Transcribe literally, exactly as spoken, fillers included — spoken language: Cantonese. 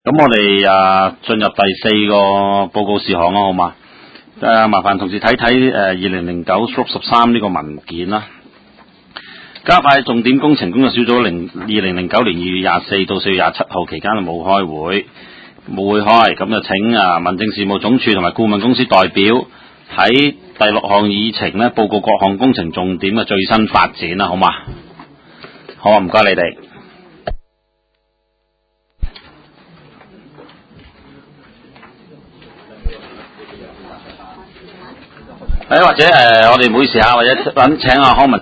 咁我哋啊進入第四個報告事項啦，好嘛？誒，麻煩同事睇睇誒二零零九十三呢個文件啦。加快重點工程工作小組零二零零九年二月廿四到四月廿七號期間冇開會，冇會開，咁就請啊民政事務總署同埋顧問公司代表喺第六項議程咧報告各項工程重點嘅最新發展啦，好嘛？好啊，唔該你哋。誒，或者誒、呃，我哋唔好意思啊，或者揾請阿康文。